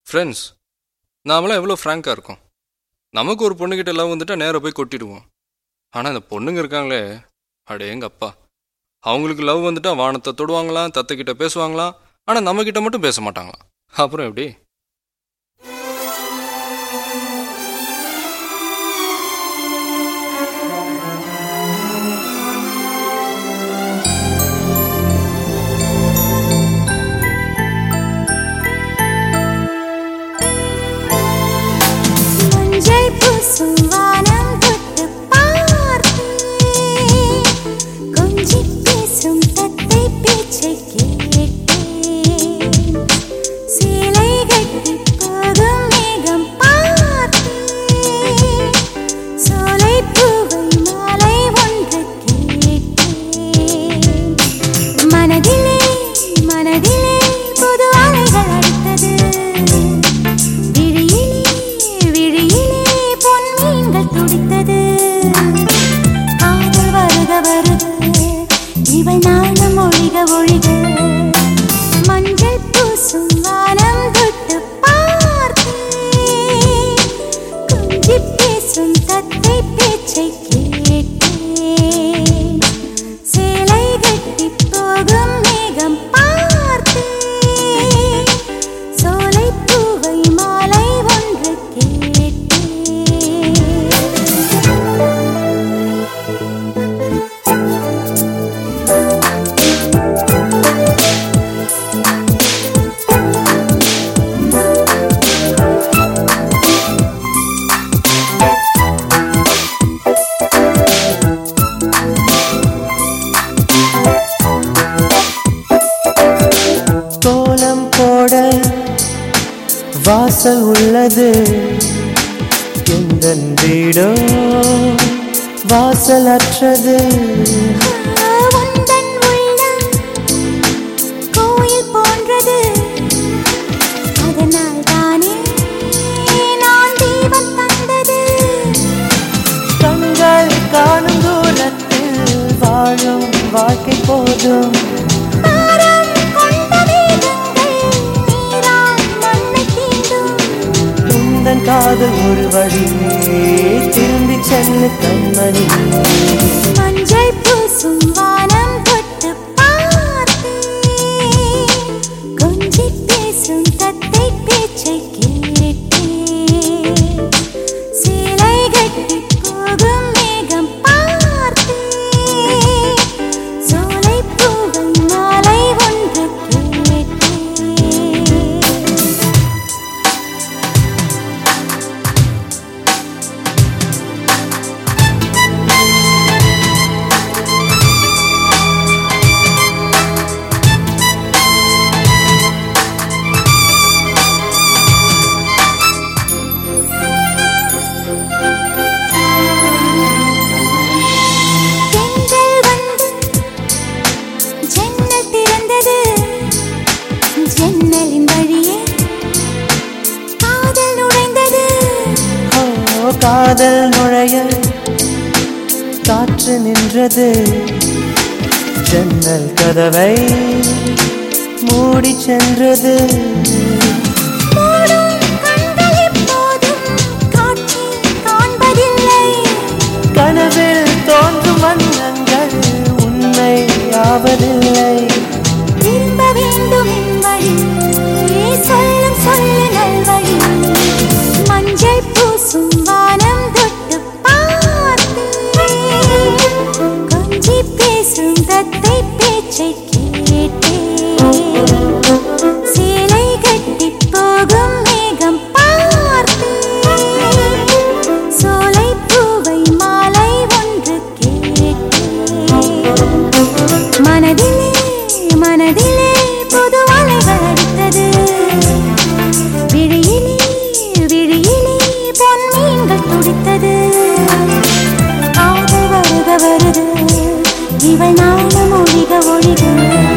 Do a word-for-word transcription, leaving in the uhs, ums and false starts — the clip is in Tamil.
ஃப்ரெண்ட்ஸ் நாமெல்லாம் எவ்வளோ ஃப்ராங்காக இருக்கோம். நமக்கு ஒரு பொண்ணுக்கிட்ட லவ் வந்துட்டால் நேராக போய் கொட்டிடுவோம். ஆனால் இந்த பொண்ணுங்க இருக்காங்களே, அடே எங்கள் அப்பா, அவங்களுக்கு லவ் வந்துட்டால் வானத்தை தொடுவாங்களாம், தத்தைக்கிட்ட பேசுவாங்களாம், ஆனால் நம்மக்கிட்ட மட்டும் பேச மாட்டாங்களாம். அப்புறம் எப்படி? வாசல் உள்ளது எந்தன் வீடோ வாசல் அற்றது. கோயில் போன்றது, அதனால் தானே நான் தீபம் தந்தது. கண்கள் காணும் தூரத்தில் வாழும் வாழ்க்கை போதும். காதல் ஒரு வழியே திரும்பி செல்லு கண்மணி. மஞ்சள் பூசும் வானம் தொட்டு பார்த்து கொஞ்சி பேசும் தத்தை பேச்சை கேட்டு சேலை கட்டி போகும் மேகம் பார்த்து சோலை பூவை மாலை ஒன்று கேட்டு. ஜன்னலின் வழியே காதல் நுழைந்தது. ஓ காதல் நுழைய காற்று நின்றது. ஜன்னல் கதவை மூடி சென்றது. கனவில் தோன்றும் வண்ணங்கள் உண்மை ஆவதில்லை. திரும்ப வேண்டும் என் வழி, சொல்லும் சொல்லு நல்வழி. மஞ்சள் பூசும் வானம் தொட்டு பார்த்து கொஞ்சி பேசும் தத்தை பேச்சை கேட்டு சேலை கட்டி போகும் மேகம் பார்த்து சோலை பூவை மாலை ஒன்று கேட்டு. மனதிலே மனதிலே புது அலைகள் அடித்தது. விழியிலே விழியிலே பொன் மீன்கள் துடித்தது. காதல் வருக வருது, இவள் நாளும் ஒழிக ஒழிக.